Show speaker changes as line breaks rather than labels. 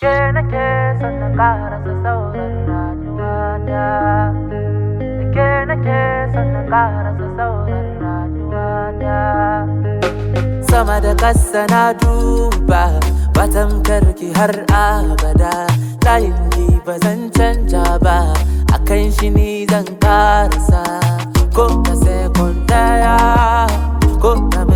ke nake son na karasa sauran rayuwata, da ke nake son na karasa sauran rayuwata. Sama da ƙasa na duba batan karki har abada, layin ki ba zan canja ba, akan shi ni zan karasa. Ko na sekon daya, ko na